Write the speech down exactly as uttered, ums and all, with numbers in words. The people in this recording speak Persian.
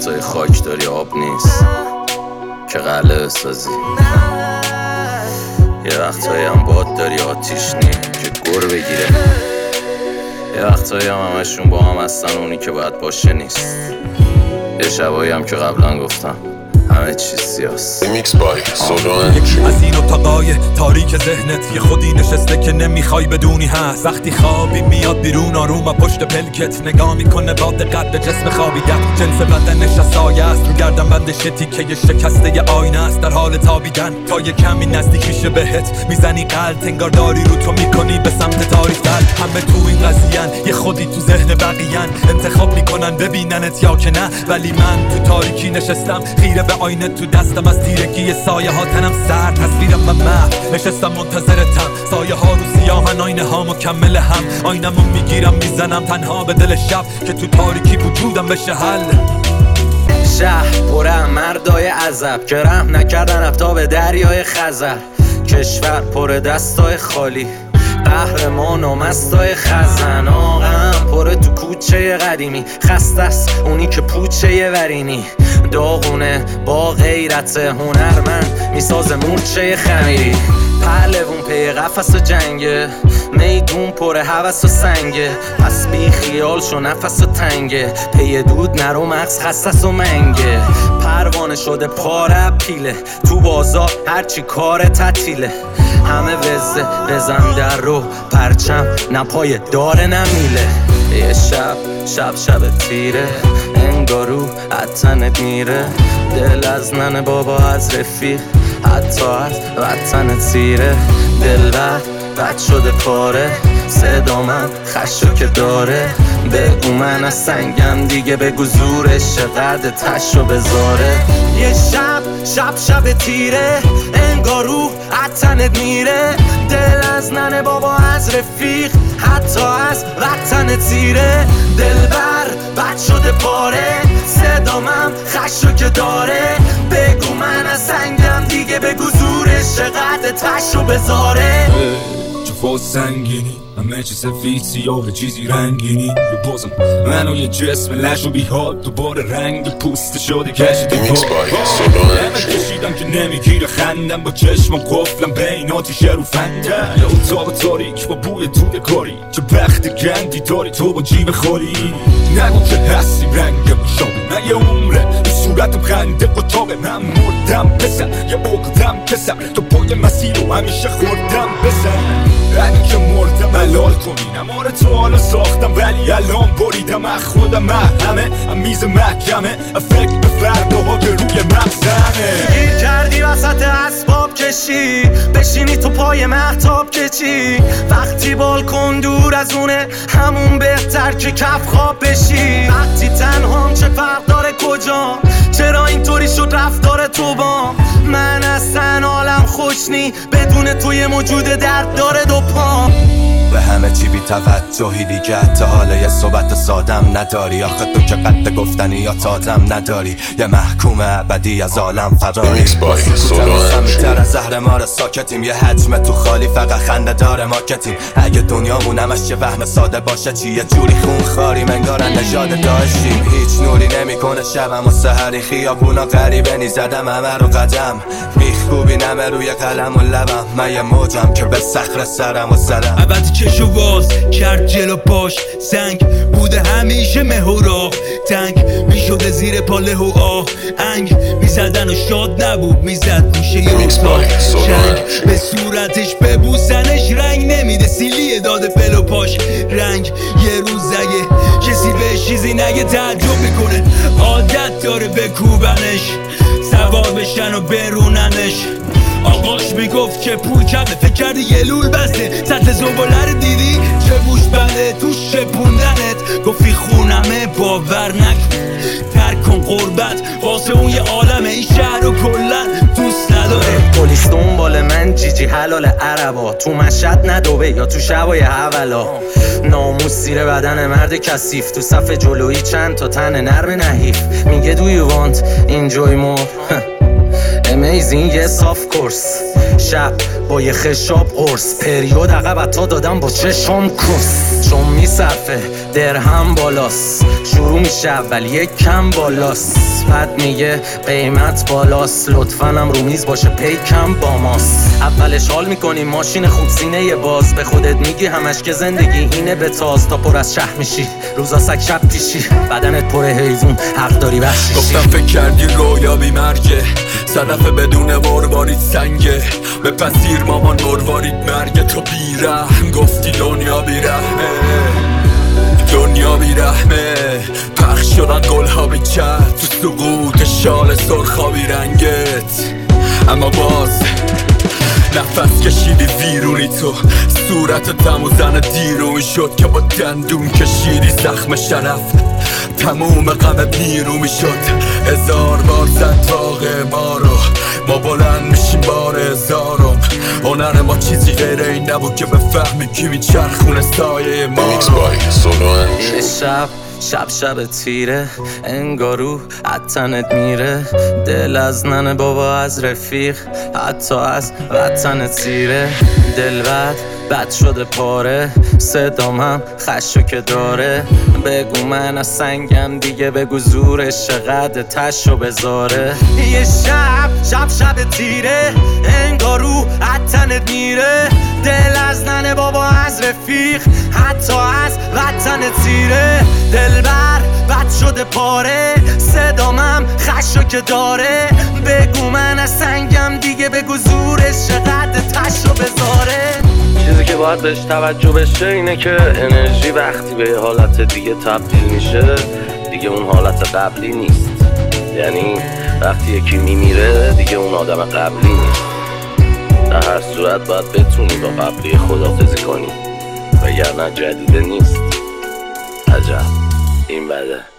وقتای خاک داری آب نیست که قلعه بسازی، یه وقتایی هم باد داری آتیش نی که گر بگیره، یه وقتایی هم همشون با هم هستن اونی که باید باشه نیست، یه شبایی هم که قبلا گفتم همه چیز سیاست. میکس بای سولوان. از این اتاقای تاریک ذهنت یه خودی نشسته که نمیخوای بدونی هست. وقتی خوابی میاد بیرون آروم و پشت پلکت نگاه میکنه با دقت به جسم خوابیدت. جنس بدنش از سایه است رو گردن بندش تیکه یه شکسته ی آینه است در حال تابیدن. تا یه کمی نزدیک میشه بهت میزنی قلب، انگار داری رو تو میکنی به سمت تاریک دل. همه تو این قضیه‌ن یه خودی تو ذهن بقیه‌ن، انتخاب میکنن ببیننت یا که نه. ولی من تو تاریکی نشستم خیره به آینه تو دستم، از تیرگی سایه ها تنم سرد، تصویرم و محو نشستم منتظرتم. سایه ها رو سیاهن آینه ها مکمل هم، آینم رو میگیرم میزنم تنها به دل شب که تو تاریکی وجودم بشه حل. شهر پره مردای عذب که رحم نکردن آفتاب دریای خزر. کشور پر دستای خالی قهرمان و مستای خزن. آقم پره تو کوچه قدیمی، خسته است اونی که پوچه ورینی. داغونه با غیرت هنرمند میسازه مورچه خمیری. پهلوون پی قفس و جنگه، میدون پر هوس و سنگه. پس بی خیال شو نفس و تنگه، پی دود نرو مغز خستس و منگه. پروانه شده پاره پیله تو بازار هرچی کار تعطیله. همه وزه بزن در رو پرچم نپای داره نمیله. یه شب شب شب تیره انگارو عطنت میره. دل از ننه بابا از رفیق حتی از وطن تیره. دل بد بد شده پاره صدامم خشو که داره. بگو من از سنگم دیگه بگو زورش چقدر تشو بذاره. یه شب شب شب تیره انگارو عطنت میره. دل از ننه بابا از رفیق حتی از وطن تیره. دل بر بد شده پاره صدامم خشو که داره. بگو من از سنگم دیگه بگو زورش چقدر تشو بذاره. جفا سنگینی همه چی سفید سیاه چیزی رنگینی. یه بازم منو یه جسم لش و بیحال دوباره رنگ پوست شده کشی دیوار. همه کشیدم که نمیگیره خندم با چشمم قفلم بین آتیشه رو فندم. یه اتاق تاریک با بوی دود کاری چه بخت گندی داری تو با جیب خوری. نگو که هستی رنگم شابه من یه عمره به صورتم خنده اتاق من مردم بسن. یه عقدم کسم تو پای مسیر رو همیشه خوردم بسن. اگه که مردم حلال کنی نماره تو حالا ساختم ولی الان بریدم از خودم. همه هم میز محکمه فکر به فرداها که روی مغزمه. گیر کردی وسط اسباب کشی بشینی تو پای مهتاب کچی. وقتی بالکن دور از اونه همون بهتر که کف خواب بشی. وقتی تنهام چه فرق داره کجا چرا اینطوری شد رفتار تو با من. اصلا حالم خوش نی بدون توی موجود درد داره دو پا. به همه چی بی توجهی دیگه تا حالا یه صحبت سادم نداری. آخه تو که قد گفتنی یا تادم نداری. یه محکوم ابدی از عالم فراری. سمیتر از زهر مار ساکتیم یه حجم تو خالی فقط خنده داره مارکتیم. اگه دنیامون همش یه وهم ساده باشه چی یه جوری خون خاریم انگار نژاد داشتیم. هیچ نوری نمیکنه شبم و سحری خیابونا غریبه نی زدم همه رو قدم. بیخوبی نمه روی قلم و لبم من یه موجم که به صخره سرم و زدم. عبد چشو باز کرد جلو پاش سنگ بوده همیشه مهورا. تنگ میشده زیر پاله و آه انگ میزدن و شاد نبود میزد میشه یه اتاق شنگ. به صورتش ببوسنش رنگ نمیده سیلیه داده پل و پاش رنگ. یه روز اگه کسی بهش چیزی نگه تعجب میکنه عادت داره بکوبنش سوار بشن و بروننش. آقاش میگفت که پول کمه فکر کردی یه لول بسته. سطح زباله رو دیدی چه بوش بنده تو شپوندنت. گفتی خونمه باور نکن ترک کن قربت واسه اون یه عالمه. این شهر رو کلن دوست نداره. پلیس دنبال من جیجی حلال عربا تو مشهد ندوبه یا تو شبای حولا. ناموس سیر بدن مرد کثیف تو صف جلویی چند تا تن نرم نحیف. میگه do you want enjoy more امیزین یه صاف کورس شب با یه خشاب قرص پریود عقب تا دادم با چشم کورس چون میصرفه درهم بالاست شروع میشه اول یک کم بالاست بعد میگه قیمت بالاست لطفاً هم رو میز باشه پیکم با ماست اولش حال میکنی ماشین خوب سینه یه باز به خودت میگی همش که زندگی اینه به تاز تا پر از شه میشی روزا سگ شب پیشی بدنت پر حیوون حق داری وحشیشی گفتم فکر کردی رویا بی مرگه صدف بدون مروارید سنگه بپذیر مامان مروارید مرگه تو بیرحم گفتی دنیا بیرحمه دنیا بیرحمه پخش شدن گلها بی چه تو سقوط شال سرخا بی رنگت اما باز نفس کشیدی ویرونی تو صورت تمو زن دیرون شد که با دندون کشیدی زخم شرف تموم غم بیرون میشد هزار بار زد واقع ما رو ما بلند میشیم بار هزارم هنر ما چیزی غیر این نبود که بفهمی کی میچرخونه سایه ما رو یه شب شب شب تیره انگارو عطنت میره دل از ننه بابا از رفیق حتی از وطن تیره دل بد بد شده پاره صدام هم خشو که داره بگو من از سنگم دیگه بگو زورش چقدر تشو بذاره یه شب شب شب تیره انگارو عطنت میره دل از ننه بابا از رفیق حتی از وطن تیره دل بر بد شده پاره صدامم خشو که داره بگو من از سنگم دیگه بگو زورش چقدر تشو بذاره چیزی که باید بهش توجه بشه اینه که انرژی وقتی به حالت دیگه تبدیل میشه دیگه اون حالت قبلی نیست یعنی وقتی یکی میمیره دیگه اون آدم قبلی نیست در هر صورت باید بتونی با قبلی خداحافظی کنی وگرنه جدیده نیست عجب این بده